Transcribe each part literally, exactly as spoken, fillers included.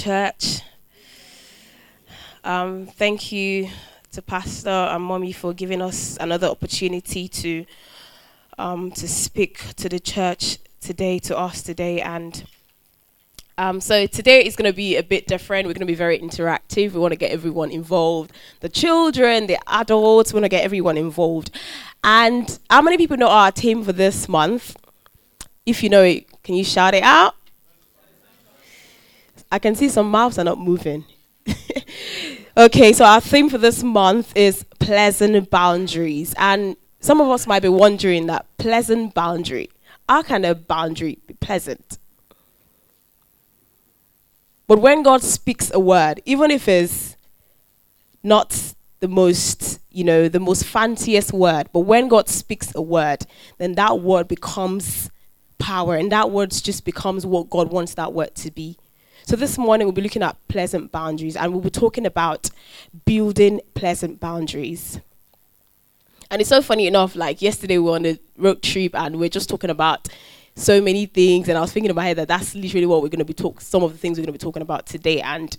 Church. Um, thank you to Pastor and Mommy for giving us another opportunity to um, to speak to the church today, to us today. And um, so today is going to be a bit different. We're going to be very interactive. We want to get everyone involved. The children, the adults, we want to get everyone involved. And how many people know our theme for this month? If you know it, can you shout it out? I can see some mouths are not moving. Okay, so our theme for this month is pleasant boundaries. And some of us might be wondering that pleasant boundary, how can a boundary be pleasant? But when God speaks a word, even if it's not the most, you know, the most fanciest word, but when God speaks a word, then that word becomes power, and that word just becomes what God wants that word to be. So this morning we'll be looking at pleasant boundaries, and we'll be talking about building pleasant boundaries. And it's so funny enough, like yesterday we were on a road trip and we are just talking about so many things, and I was thinking in my head that that's literally what we're going to be talking, some of the things we're going to be talking about today. And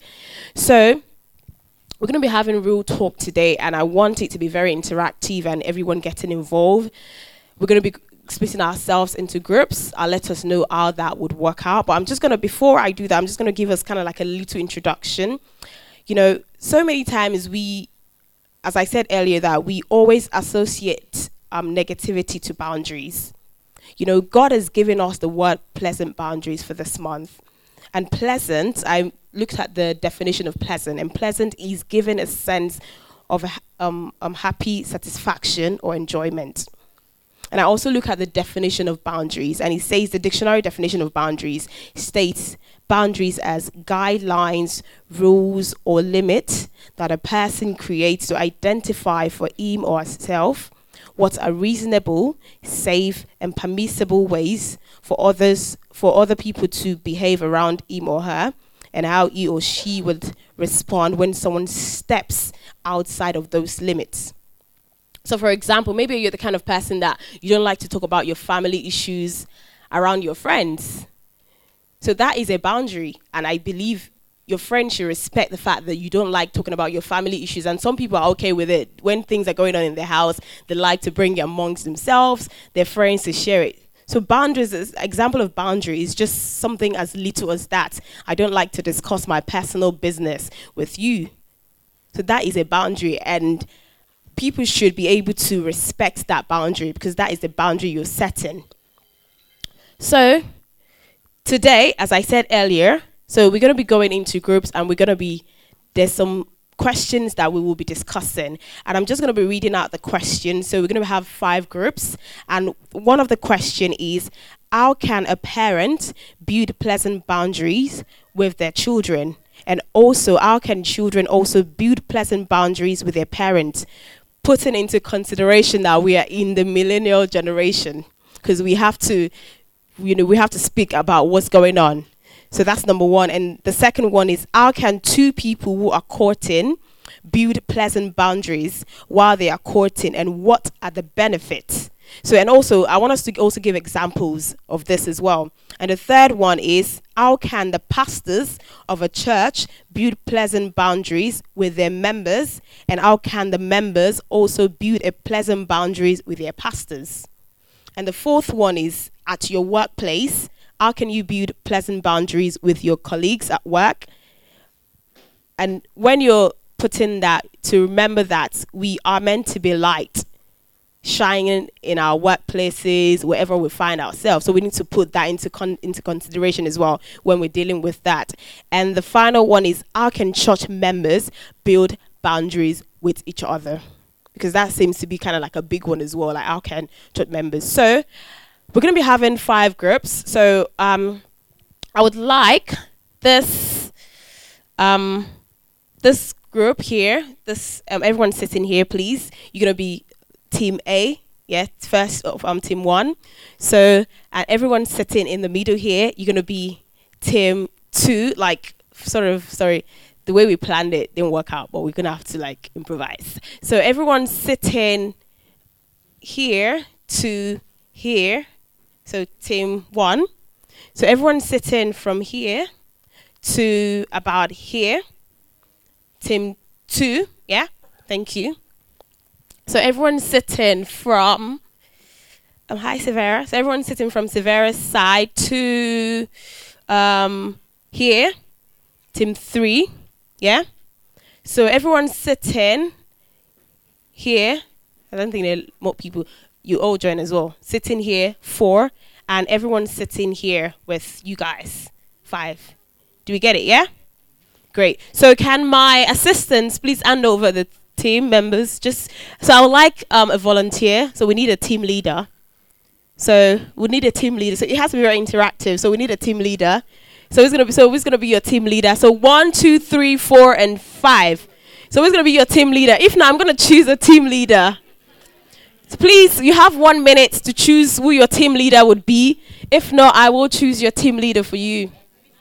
so we're going to be having real talk today, and I want it to be very interactive and everyone getting involved. We're going to be splitting ourselves into groups. I'll let us know how that would work out. But I'm just going to, before I do that, I'm just going to give us kind of like a little introduction. You know, so many times we, as I said earlier, that we always associate um, negativity to boundaries. You know, God has given us the word pleasant boundaries for this month. And pleasant, I looked at the definition of pleasant, and pleasant is given a sense of um, um, happy satisfaction or enjoyment. And I also look at the definition of boundaries, and it says the dictionary definition of boundaries states boundaries as guidelines, rules, or limits that a person creates to identify for him or herself what are reasonable, safe, and permissible ways for others, for other people to behave around him or her, and how he or she would respond when someone steps outside of those limits. So for example, maybe you're the kind of person that you don't like to talk about your family issues around your friends. So that is a boundary. And I believe your friends should respect the fact that you don't like talking about your family issues. And some people are okay with it. When things are going on in their house, they like to bring it amongst themselves, their friends to share it. So boundaries, is example of boundary is just something as little as that. I don't like to discuss my personal business with you. So that is a boundary, and people should be able to respect that boundary because that is the boundary you're setting. So today, as I said earlier, so we're going to be going into groups, and we're going to be, there's some questions that we will be discussing. And I'm just going to be reading out the questions. So we're going to have five groups. And one of the question is, how can a parent build pleasant boundaries with their children? And also, how can children also build pleasant boundaries with their parents? Putting into consideration that we are in the millennial generation, because we have to, you know, we have to speak about what's going on. So that's number one. And the second one is, how can two people who are courting build pleasant boundaries while they are courting, and what are the benefits? So, and also, I want us to also give examples of this as well. And the third one is, how can the pastors of a church build pleasant boundaries with their members? And how can the members also build a pleasant boundaries with their pastors? And the fourth one is, at your workplace, how can you build pleasant boundaries with your colleagues at work? And when you're putting that, to remember that we are meant to be light, shining in our workplaces, wherever we find ourselves. So we need to put that into con- into consideration as well when we're dealing with that. And the final one is, how can church members build boundaries with each other? Because that seems to be kind of like a big one as well, like how can church members. So we're going to be having five groups. So um, I would like this um, this group here, this um, everyone sitting here, please. You're going to be Team A, yeah, first of um, Team One. So, and everyone sitting in the middle here, you're gonna be Team Two. Like, sort of, sorry, the way we planned it didn't work out, but we're gonna have to like improvise. So everyone sitting here to here. So Team One. So everyone sitting from here to about here. Team two, yeah, thank you. So everyone's sitting from, um, hi Severa. So everyone's sitting from Severa's side to um, here, team three, yeah. So everyone's sitting here. I don't think there are more people. You all join as well. Sitting here, four, and everyone's sitting here with you guys, five. Do we get it, yeah? Great. So can my assistants please hand over the team members? Just so I would like um, a volunteer. So we need a team leader. So we need a team leader. So it has to be very interactive. So we need a team leader. So who's gonna be? So who's gonna be your team leader? So one, two, three, four, and five. So who's gonna be your team leader? If not, I'm gonna choose a team leader. So please, you have one minute to choose who your team leader would be. If not, I will choose your team leader for you.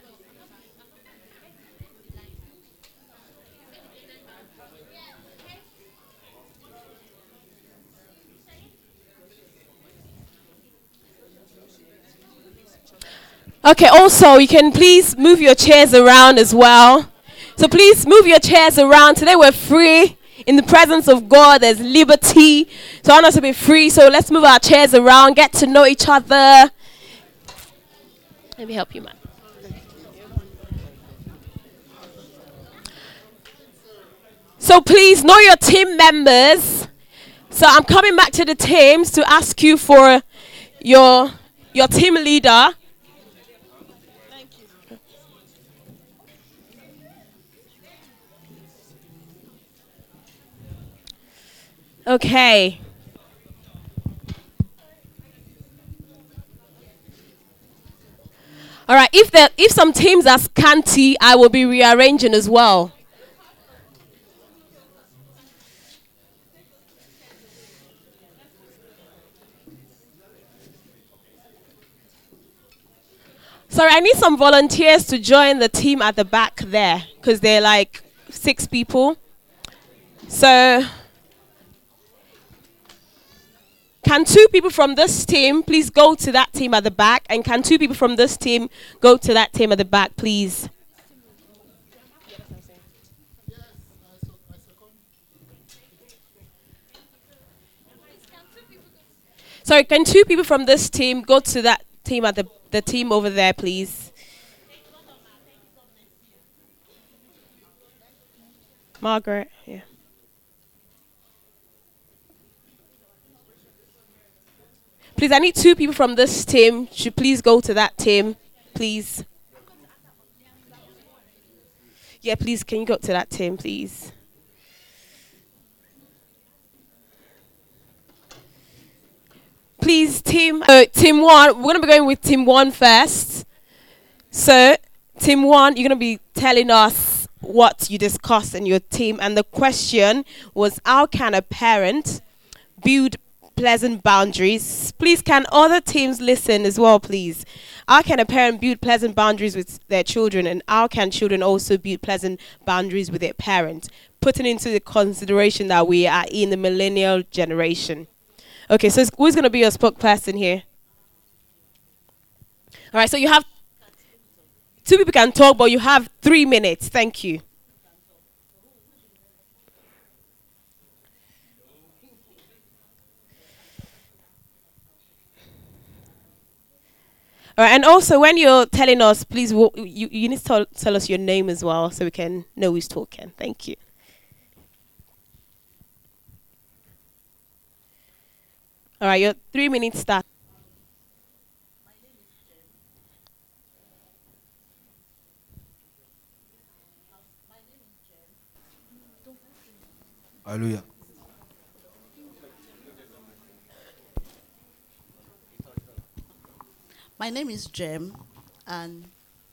Okay, also, you can please move your chairs around as well. So please move your chairs around. Today we're free. In the presence of God, there's liberty. So I want us to be free. So let's move our chairs around, get to know each other. Let me help you, man. So please know your team members. So I'm coming back to the teams to ask you for your, your team leader. Okay. All right. If the if some teams are scanty, I will be rearranging as well. Sorry, I need some volunteers to join the team at the back there because they're like six people. So. Can two people from this team please go to that team at the back? And can two people from this team go to that team at the back, please? Sorry, can two people from this team go to that team at the, the team over there, please? Margaret, yeah. Please, I need two people from this team. Should please go to that team, please. Yeah, please, can you go to that team, please? Please, team. Uh, team one. We're gonna be going with team one first. So, team one, you're gonna be telling us what you discussed in your team, and the question was, how can a parent build pleasant boundaries? Please, can other teams listen as well, please? How can a parent build pleasant boundaries with their children, and how can children also build pleasant boundaries with their parents? Putting into the consideration that we are in the millennial generation. Okay, so who's going to be your spokesperson here? All right, so you have two people can talk, but you have three minutes. Thank you. All right, and also when you're telling us, please, wo- you, you need to tell, tell us your name as well so we can know who's talking. Thank you. All right, your three minutes start. Hallelujah. My name is Jem, and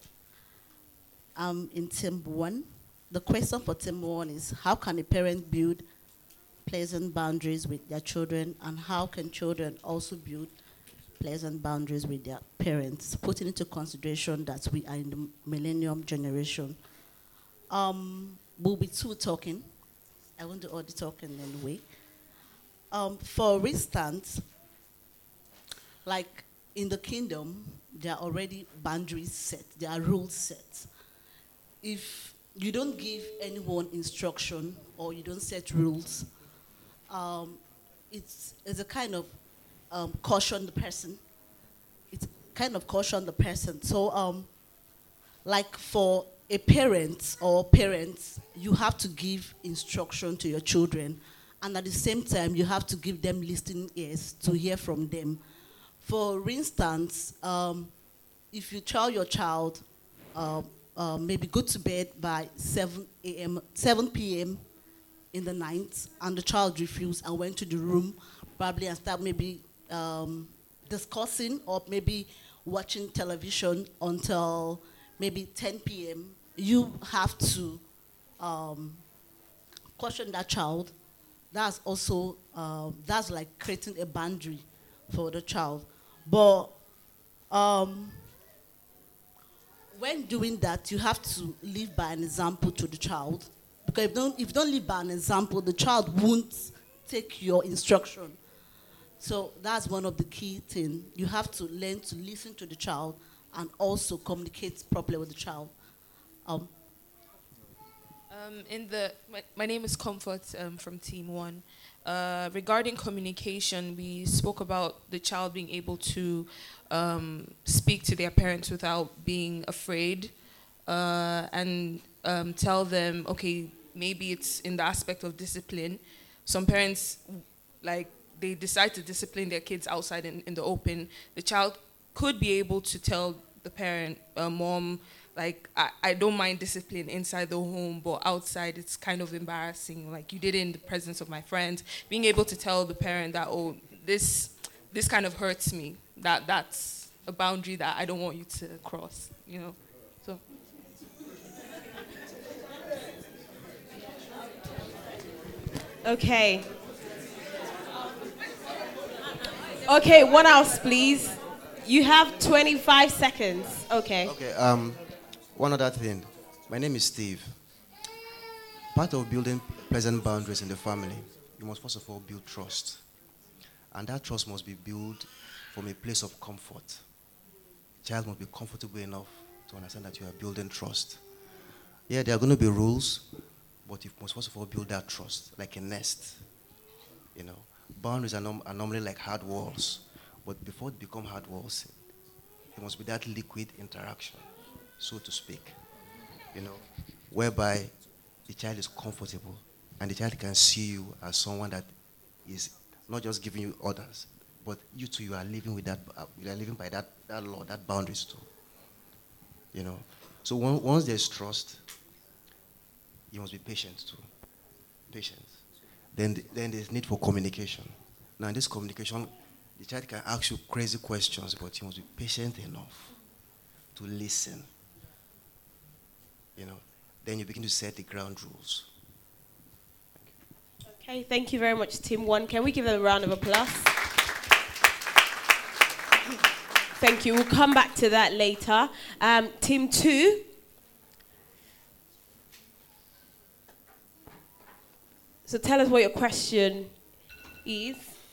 I'm in team one. The question for team one is, how can a parent build pleasant boundaries with their children, and how can children also build pleasant boundaries with their parents, putting into consideration that we are in the millennium generation. Um, we'll be two talking. I won't do all the talking anyway. Um, for instance, like in the kingdom, there are already boundaries set, there are rules set. if you don't give anyone instruction or you don't set rules, um, it's, it's a kind of um, caution the person. It's kind of caution the person. So, um, like for a parent or parents, you have to give instruction to your children, and at the same time, you have to give them listening ears to hear from them. For instance, um, if you tell your child, uh, uh, maybe go to bed by seven a m, seven p m in the night, and the child refused and went to the room, probably and start maybe um, discussing or maybe watching television until maybe ten p m, you have to um, caution that child. That's also, uh, that's like creating a boundary for the child. But um, when doing that, you have to live by an example to the child. Because if you don't, if you don't live by an example, the child won't take your instruction. So that's one of the key things. You have to learn to listen to the child and also communicate properly with the child. Um, um, in the, my, my name is Comfort um, from Team One. Uh, regarding communication, we spoke about the child being able to um, speak to their parents without being afraid, uh, and um, tell them, okay, maybe it's in the aspect of discipline. Some parents, like, they decide to discipline their kids outside in, in the open. The child could be able to tell the parent, uh, mom, like, I, I don't mind discipline inside the home, but outside it's kind of embarrassing. Like, you did it in the presence of my friends. Being able to tell the parent that, oh, this this kind of hurts me. That that's a boundary that I don't want you to cross, you know. So. Okay. Okay, one else, please. You have twenty-five seconds. Okay. Okay, um, one other thing. My name is Steve. Part of building pleasant boundaries in the family, you must first of all build trust. And that trust must be built from a place of comfort. The child must be comfortable enough to understand that you are building trust. Yeah, there are going to be rules, but you must first of all build that trust, like a nest. You know, boundaries are, nom- are normally like hard walls, but before they become hard walls, there must be that liquid interaction, so to speak. You know, whereby the child is comfortable and the child can see you as someone that is not just giving you orders, but you too, you are living with that, uh, you are living by that, that law, that boundaries too. You know, so one, once there's trust, you must be patient too. Patience. Then, the, then there's need for communication. Now in this communication, the child can ask you crazy questions, but you must be patient enough to listen. You know, then you begin to set the ground rules. Okay, thank you very much, Team One. Can we give them a round of applause? Thank you. We'll come back to that later. Um, team Two. So tell us what your question is.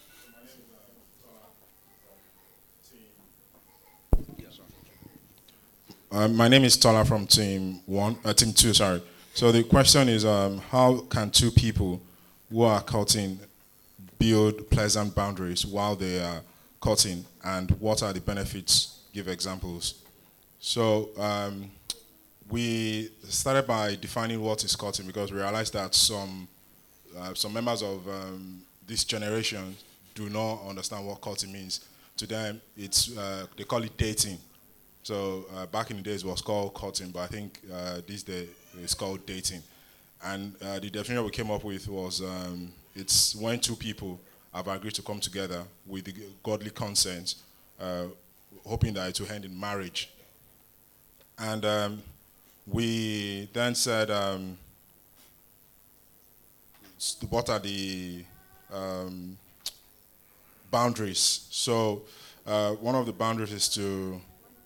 Uh, my name is Tola from Team One, uh, Team Two. Sorry. So the question is, um, how can two people who are cutting build pleasant boundaries while they are cutting, and what are the benefits? Give examples. So um, we started by defining what is cutting, because we realized that some uh, some members of um, this generation do not understand what cutting means. To them, it's uh, they call it dating. So uh, back in the days, it was called courting, but I think uh, these days it's called dating. And uh, the definition we came up with was um, it's when two people have agreed to come together with the godly consent, uh, hoping that it will end in marriage. And um, we then said, um, what are the um, boundaries? So uh, one of the boundaries is to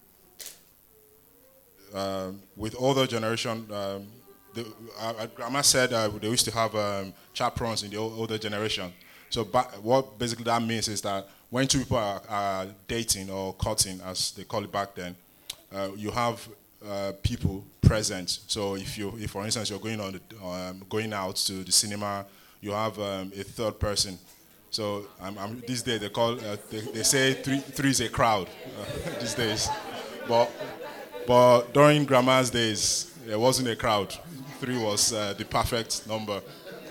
Uh, with older generation, um, the, uh, Grandma said uh, they used to have um, chaperones in the old, older generation. So ba- what basically that means is that when two people are, are dating or courting, as they call it back then, uh, you have uh, people present. So if you, if for instance you're going on, the, um, going out to the cinema, you have um, a third person. So I'm, I'm, these days they call, uh, they, they say three, three is a crowd uh, these days. But but during grandma's days, there wasn't a crowd. Three was uh, the perfect number.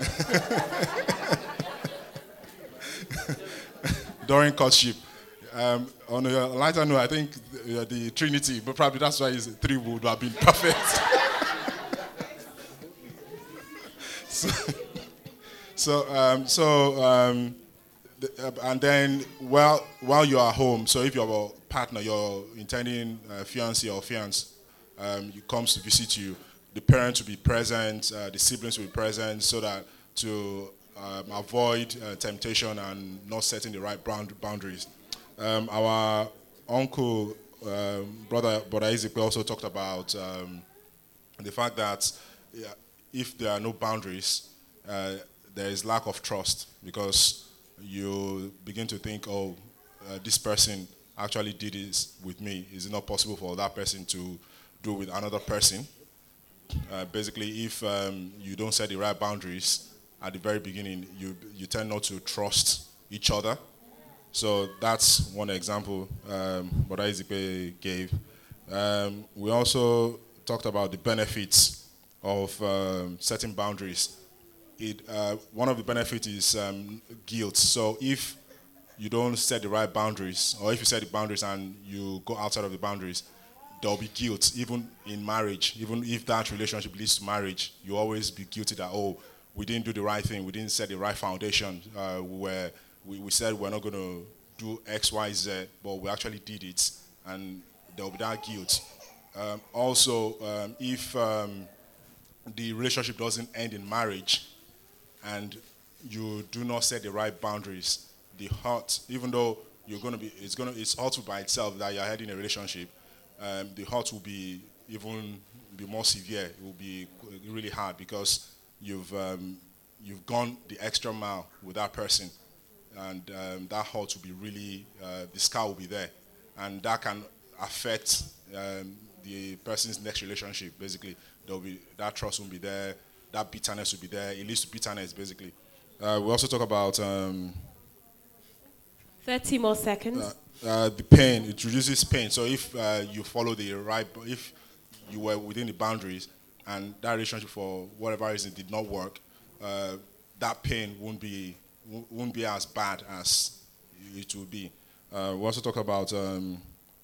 During courtship. Um, on a lighter note, I think the, uh, the Trinity, but probably that's why it's three would have been perfect. so, so, um, so um, the, uh, and then while while you are home, so if you're a partner, you're intending uh, fiancé or fiancé, um, you comes to visit you, the parents will be present, uh, the siblings will be present, so that to um, avoid uh, temptation and not setting the right bound- boundaries. Um, our uncle, um, brother, brother Ezekiel also talked about um, the fact that yeah, if there are no boundaries, uh, there is lack of trust, because you begin to think, oh, uh, this person actually did this with me. Is it not possible for that person to do with another person? Uh, basically, if um, you don't set the right boundaries at the very beginning, you you tend not to trust each other. So that's one example um, what Isaac gave. Um, we also talked about the benefits of um, setting boundaries. It, uh, one of the benefits is um, guilt. So if you don't set the right boundaries, or if you set the boundaries and you go outside of the boundaries, there'll be guilt, even in marriage. Even if that relationship leads to marriage, you always be guilty that, oh, we didn't do the right thing, we didn't set the right foundation, uh, where we, we said we're not going to do X, Y, Z, but we actually did it, and there'll be that guilt. Um, also, um, if um, the relationship doesn't end in marriage, and you do not set the right boundaries, the hurt, even though you're going to be, it's going to, it's hurtful by itself that you're heading a relationship, um, the hurt will be even be more severe. It will be really hard because you've um, you've gone the extra mile with that person, and um, that hurt will be really, uh, the scar will be there, and that can affect um, the person's next relationship. Basically, there'll be that trust won't be there, that bitterness will be there. It leads to bitterness, basically. Uh, we also talk about um, thirty more seconds. Uh, uh, the pain, it reduces pain. So if uh, you follow the right, if you were within the boundaries and that relationship for whatever reason did not work, uh, that pain won't be won't be as bad as it will be. Uh, we also talk about um,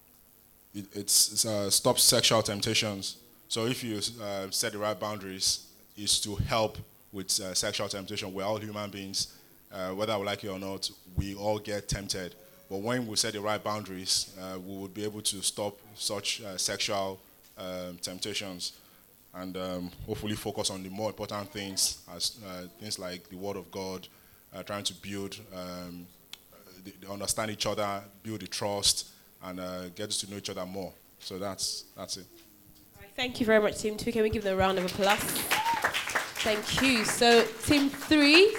it, it's, it's uh, stop sexual temptations. So if you uh, set the right boundaries, is to help with uh, sexual temptation. We're all human beings. Uh, whether we like it or not, we all get tempted. But when we set the right boundaries, uh, we will be able to stop such uh, sexual um, temptations, and um, hopefully focus on the more important things, as uh, things like the Word of God, uh, trying to build, um, the, understand each other, build the trust, and uh, get us to know each other more. So that's that's it. Thank you very much, Team Two. Can we give them a round of applause? Thank you. So, Team Three,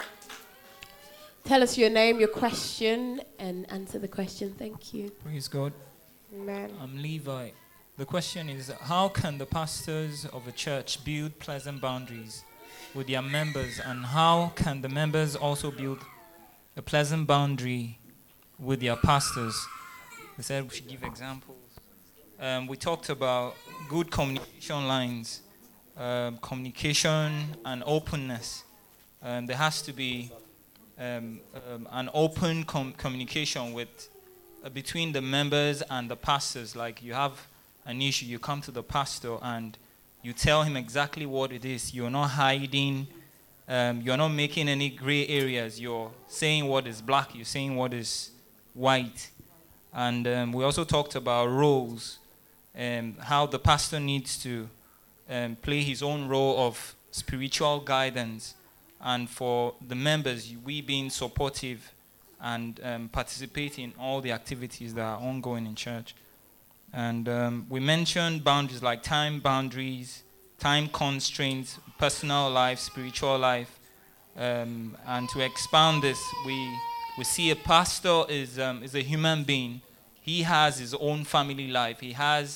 tell us your name, your question, and answer the question. Thank you. Praise God. Amen. I'm Levi. The question is, how can the pastors of a church build pleasant boundaries with their members, and how can the members also build a pleasant boundary with their pastors? They said we should give examples. Um, we talked about good communication lines, um, communication and openness. Um, there has to be um, um, an open com- communication with uh, between the members and the pastors. Like, you have an issue, you come to the pastor and you tell him exactly what it is. You're not hiding. Um, you're not making any gray areas. You're saying what is black. You're saying what is white. And um, we also talked about roles, um, how the pastor needs to um, play his own role of spiritual guidance, and for the members, we being supportive and um, participate in all the activities that are ongoing in church. And um, we mentioned boundaries like time boundaries, time constraints, personal life, spiritual life. Um, and to expound this, we we see a pastor is um, is a human being. He has his own family life. He has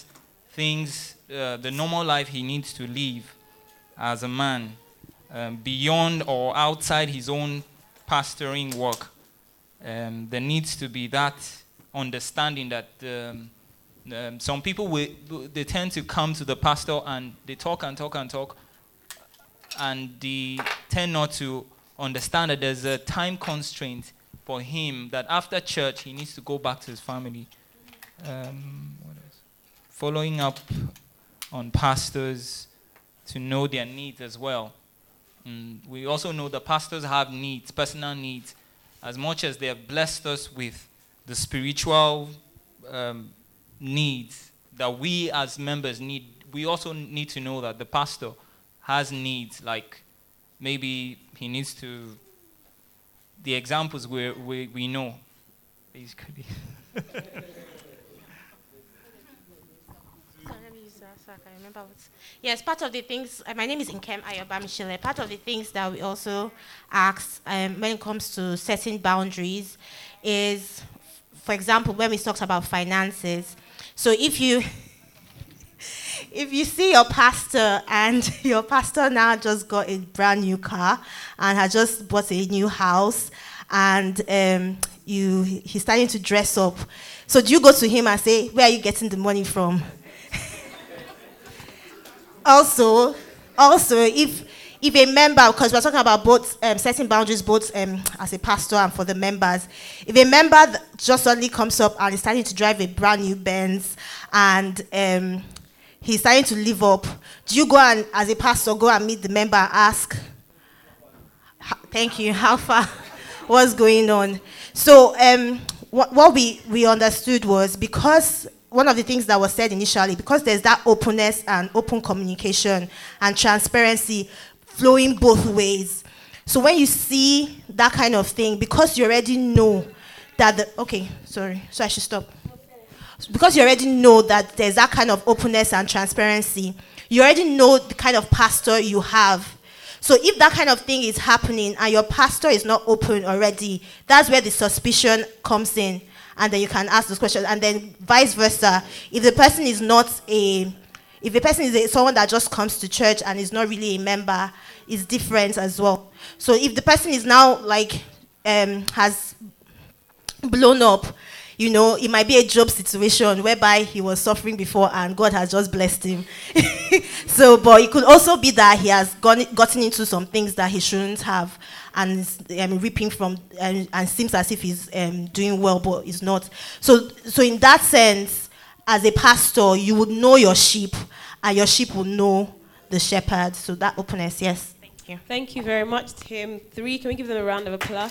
things, uh, the normal life he needs to live as a man, um, beyond or outside his own pastoring work. Um, there needs to be that understanding that um, um, some people, will, they tend to come to the pastor and they talk and talk and talk, and they tend not to understand that there's a time constraint for him, that after church he needs to go back to his family. Um, what else? Following up on pastors to know their needs as well. And we also know the pastors have needs, personal needs, as much as they have blessed us with the spiritual um, needs that we as members need. We also need to know that the pastor has needs, like maybe he needs to, the examples we we, we know, basically. So I can remember what. Yes, part of the things, uh, my name is Nkem Ayoba Michelle. Part of the things that we also ask um, when it comes to setting boundaries is, for example, when we talked about finances. So if you if you see your pastor and your pastor now just got a brand new car and has just bought a new house, and um, you he's starting to dress up, so do you go to him and say, where are you getting the money from? Also, also, if if a member, because we're talking about both um, setting boundaries, both um, as a pastor and for the members, if a member just suddenly comes up and is starting to drive a brand new Benz and um, he's starting to live up, do you go and, as a pastor, go and meet the member and ask, thank you, how far, what's going on? So um, what, what we, we understood was, because one of the things that was said initially, because there's that openness and open communication and transparency flowing both ways. So when you see that kind of thing, because you already know that the, okay, sorry, so I should stop. Because you already know that there's that kind of openness and transparency, you already know the kind of pastor you have. So if that kind of thing is happening and your pastor is not open already, that's where the suspicion comes in. And then you can ask those questions. And then vice versa. If the person is not a, if the person is a, someone that just comes to church and is not really a member, it's different as well. So if the person is now like, um, has blown up, you know, it might be a job situation whereby he was suffering before and God has just blessed him. So, but it could also be that he has gone, gotten into some things that he shouldn't have, and is um, reaping from, um, and seems as if he's um, doing well, but he's not. So, so in that sense, as a pastor, you would know your sheep, and your sheep will know the shepherd. So that openness, yes. Thank you. Thank you very much, Tim. Three, can we give them a round of applause?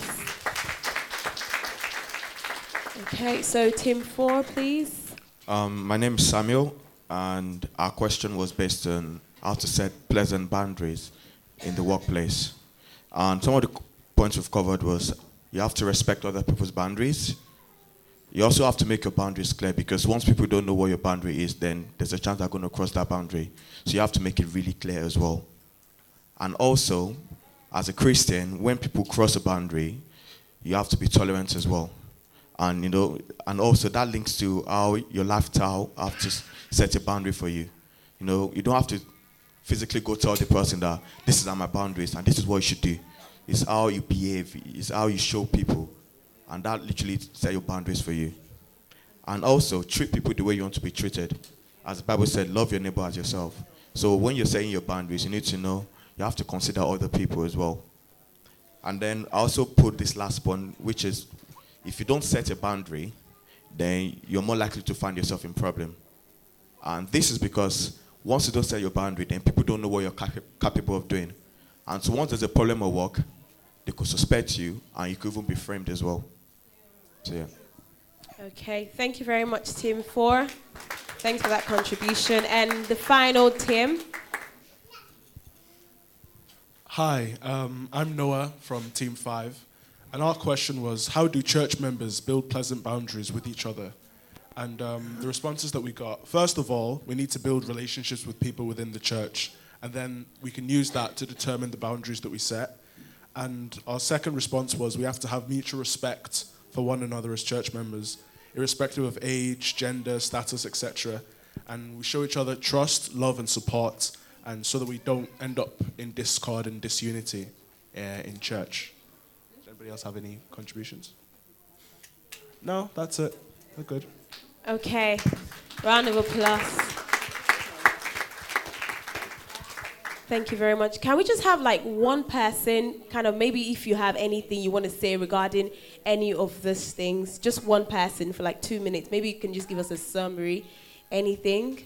Okay, so Tim, four, please. Um, my name is Samuel, and our question was based on how to set pleasant boundaries in the workplace. And some of the points we've covered was you have to respect other people's boundaries. You also have to make your boundaries clear, because once people don't know what your boundary is, then there's a chance they're going to cross that boundary. So you have to make it really clear as well. And also, as a Christian, when people cross a boundary, you have to be tolerant as well. And you know, and also that links to how your lifestyle have to set a boundary for you. You know, you don't have to physically go tell the person that this is my boundaries and this is what you should do. It's how you behave, it's how you show people, and that literally set your boundaries for you. And also treat people the way you want to be treated. As the Bible said, love your neighbor as yourself. So when you're setting your boundaries, you need to know you have to consider other people as well. And then I also put this last one, which is, if you don't set a boundary, then you're more likely to find yourself in problem. And this is because once you don't set your boundary, then people don't know what you're cap- capable of doing. And so once there's a problem at work, they could suspect you, and you could even be framed as well. So yeah. Okay, thank you very much, Tim. Four. Thanks for that contribution. And the final, Tim. Hi, um, I'm Noah from Team Five. And our question was, how do church members build pleasant boundaries with each other? And um, the responses that we got, first of all, we need to build relationships with people within the church. And then we can use that to determine the boundaries that we set. And our second response was, we have to have mutual respect for one another as church members, irrespective of age, gender, status, et cetera. and we show each other trust, love, and support, and so that we don't end up in discord and disunity uh, in church. Does anybody else have any contributions? No, that's it. We're good. Okay, round of applause. Thank you very much. Can we just have like one person, kind of maybe if you have anything you want to say regarding any of these things, just one person for like two minutes. Maybe you can just give us a summary, anything.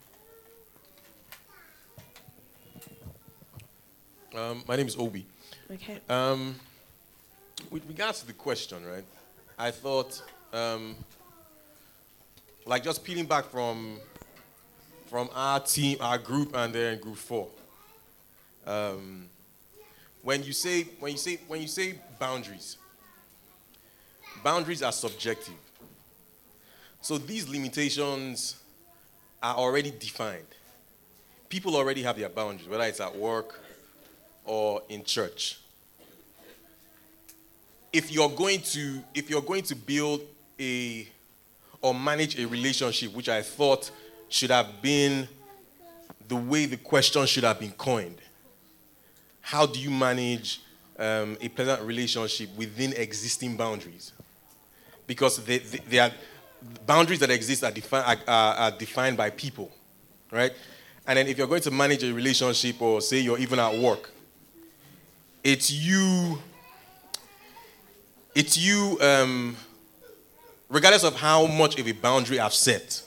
Um, my name is Obi. Okay. Um, with regards to the question, right, I thought, um, like just peeling back from, from our team, our group, and then group four. Um, when you say when you say when you say boundaries, boundaries are subjective. So these limitations are already defined. People already have their boundaries, whether it's at work or in church. If you're going to if you're going to build a or manage a relationship, which I thought should have been the way the question should have been coined. How do you manage um, a pleasant relationship within existing boundaries? Because they, they, they are boundaries that exist are, defi- are, are defined by people, right? And then if you're going to manage a relationship, or say you're even at work, it's you. It's you. Um, regardless of how much of a boundary I've set,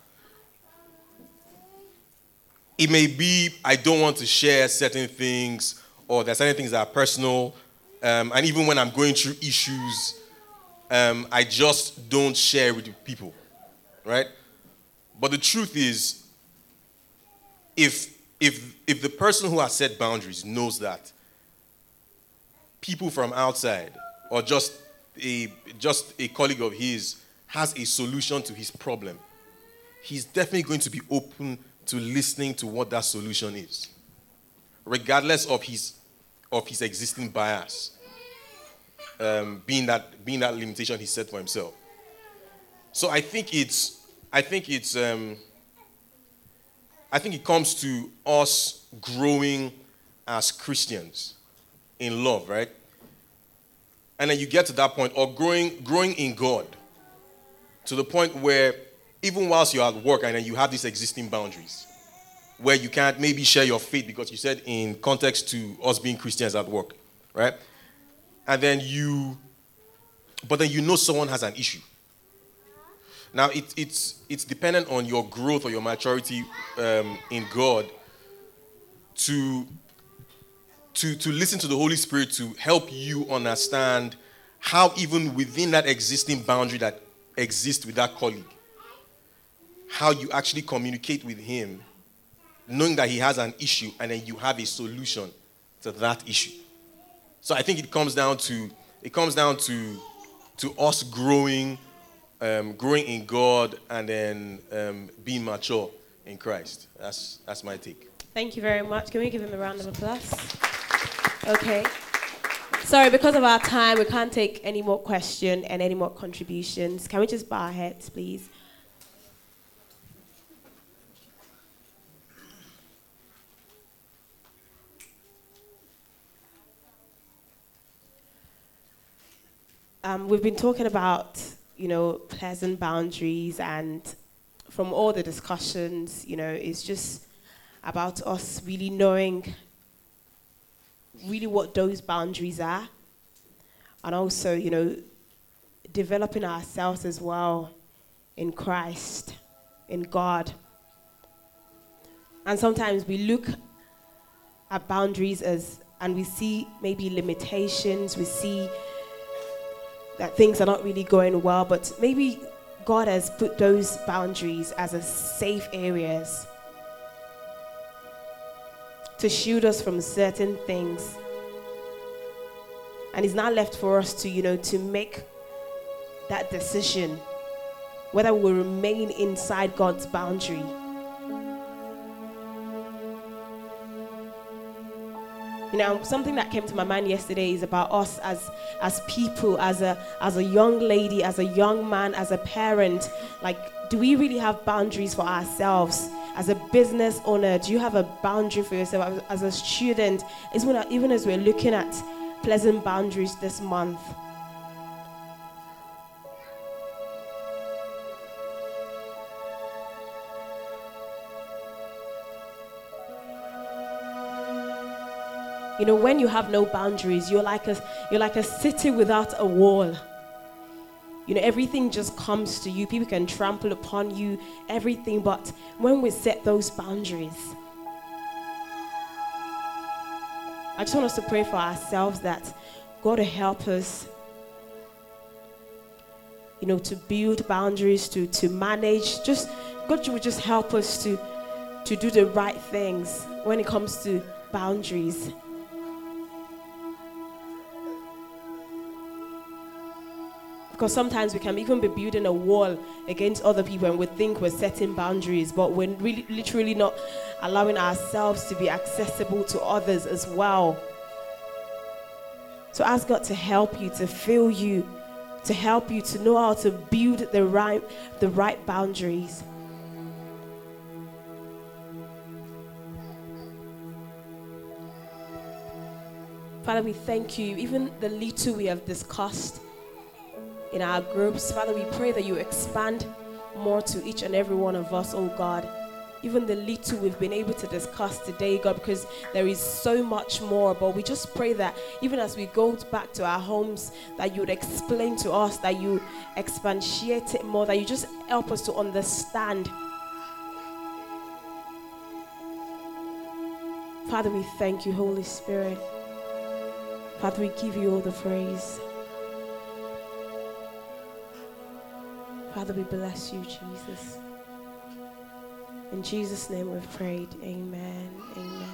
it may be I don't want to share certain things, or there's certain things that are personal, um, and even when I'm going through issues, um, I just don't share with people, right? But the truth is, if if if the person who has set boundaries knows that people from outside, or just a just a colleague of his, has a solution to his problem, he's definitely going to be open to listening to what that solution is, regardless of his of his existing bias, um, being that being that limitation he set for himself. So I think it's I think it's um, I think it comes to us growing as Christians in love, right? And then you get to that point, or growing growing in God, to the point where even whilst you're at work and then you have these existing boundaries, where you can't maybe share your faith, because you said in context to us being Christians at work, right? And then you, but then you know someone has an issue. Now, it, it's it's dependent on your growth or your maturity um, in God to, to, to listen to the Holy Spirit to help you understand how even within that existing boundary that exists with that colleague, how you actually communicate with him, knowing that he has an issue, and then you have a solution to that issue. So I think it comes down to it comes down to to us growing, um, growing in God, and then um, being mature in Christ. That's that's my take. Thank you very much. Can we give him a round of applause? Okay. Sorry, because of our time, we can't take any more questions and any more contributions. Can we just bow our heads, please? Um, we've been talking about, you know, pleasant boundaries, and from all the discussions, you know, it's just about us really knowing really what those boundaries are, and also, you know, developing ourselves as well in Christ, in God. And sometimes we look at boundaries as, and we see maybe limitations, we see that things are not really going well, but maybe God has put those boundaries as a safe areas to shield us from certain things. And it's not left for us to, you know, to make that decision whether we will remain inside God's boundary. You know, something that came to my mind yesterday is about us as as people, as a as a young lady, as a young man, as a parent. Like, do we really have boundaries for ourselves? As a business owner, do you have a boundary for yourself? As a student, even even as we're looking at pleasant boundaries this month. You know, when you have no boundaries, you're like a you're like a city without a wall. You know, everything just comes to you. People can trample upon you, everything. But when we set those boundaries, I just want us to pray for ourselves that God will help us, you know, to build boundaries, to to manage. Just God will just help us to to do the right things when it comes to boundaries. Because sometimes we can even be building a wall against other people and we think we're setting boundaries, but we're really literally not allowing ourselves to be accessible to others as well. So ask God to help you, to fill you, to help you to know how to build the right, the right boundaries. Father, we thank you, even the little we have discussed in our groups. Father, we pray that you expand more to each and every one of us, oh God. Even the little we've been able to discuss today, God, because there is so much more. But we just pray that even as we go back to our homes, that you would explain to us, that you expatiate it more, that you just help us to understand. Father, we thank you, Holy Spirit. Father, we give you all the praise. Father, we bless you, Jesus. In Jesus' name we've prayed. Amen. Amen.